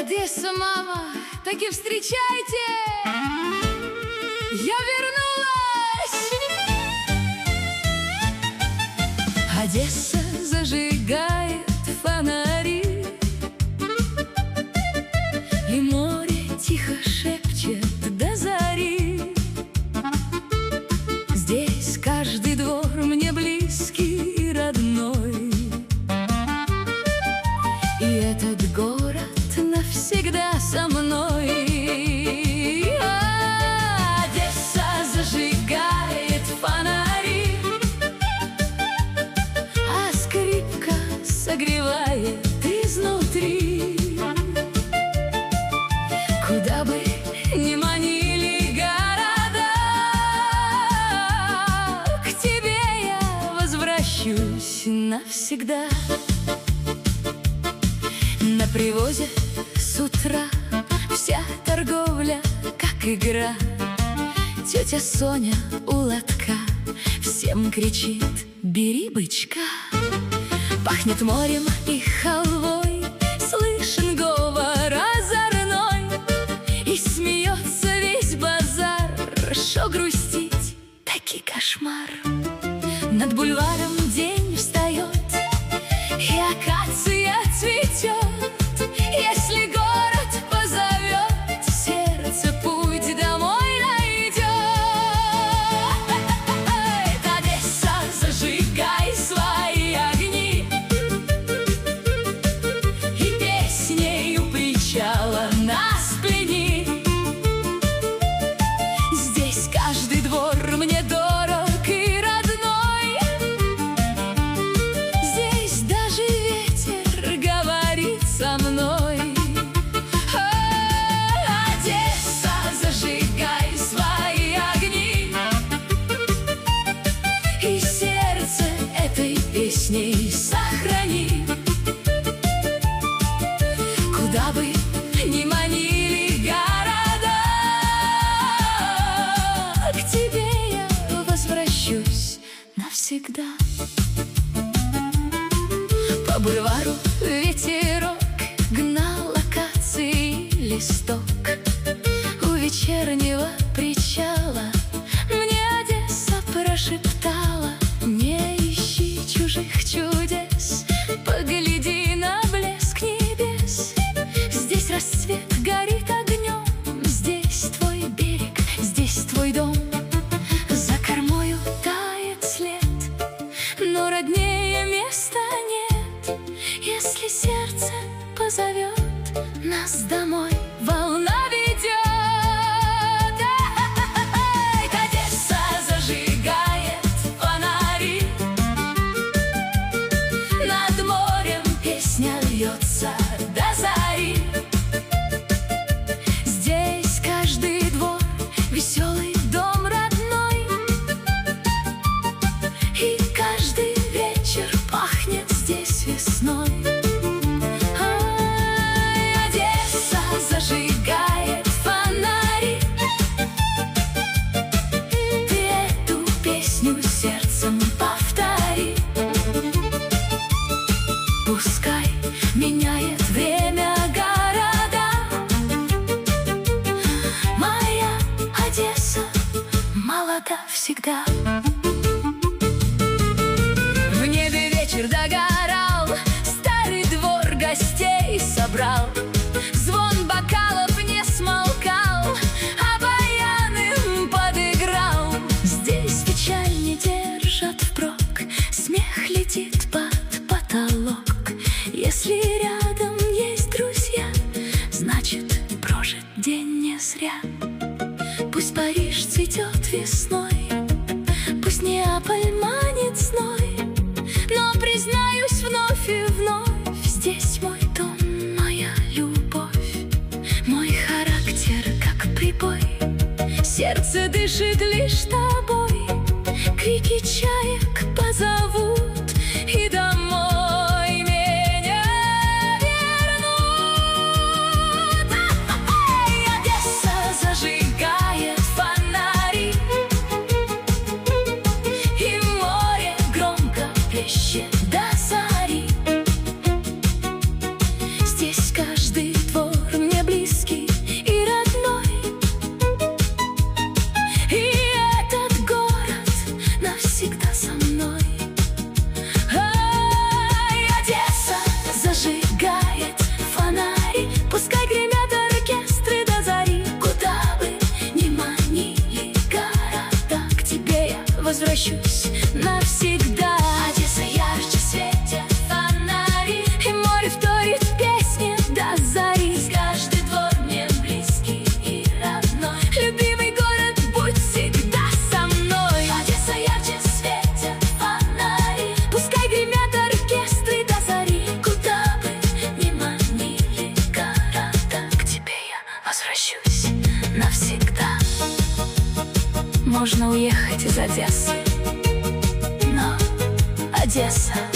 Одесса, мама, таки встречайте! Я вернулась! Одесса зажигает фонари, и море тихо шепчет до зари. Здесь каждый двор мне близкий и родной, и этот город навсегда со мной. Одесса зажигает фонари, а скрипка согревает изнутри. Куда бы ни манили города, к тебе я возвращусь навсегда. На привозе с утра вся торговля как игра. Тетя Соня у лотка всем кричит: бери бычка. Пахнет морем и халвой, слышен говор озорной, и смеется весь базар. Шо грустить, таки кошмар. Над бульваром день встает, и акация цветет. Если город позовет, сердце путь домой найдет. Одесса, зажигай свои огни, и песней у причала нас плени. Здесь каждый двор мне дорог и родной, здесь даже ветер говорит со мной. Одесса, зажигай свои огни, и сердце этой песней сохрани. Куда бы ни манили города, к тебе я возвращусь навсегда. По бульвару ветерок гнал акации листок. У вечернего причала мне Одесса прошептала: не ищи чужих чудес, погляди на блеск небес. Здесь рассвет горит огнем, здесь твой берег, здесь твой дом. За кормою тает след, но роднее места нет. Если сердце позовет нас домой, волна ведет. Одесса зажигает фонари, над морем песня льется до зари. Здесь каждый двор веселый дом родной, и каждый вечер пахнет здесь весной. Одесса зажигает фонари, ты эту песню сердцем повтори. Пускай меняет время города, моя Одесса молода всегда. В небе вечер догорал, старый двор гостей собрал. Звон бокалов не смолкал, а баян им подыграл. Здесь печаль не держат впрок, смех летит под потолок. Если рядом есть друзья, значит прожит день не зря. Пусть Париж цветет весной, пусть Неаполь манит зной, но признаюсь вновь и вновь: здесь мой дом, моя любовь, мой характер как прибой. Сердце дышит лишь тобой, крики чаек позовут, и домой меня вернут. Одесса зажигает фонари, и море громко плещет до зари. Здесь каждый двор Одессы. Но Одесса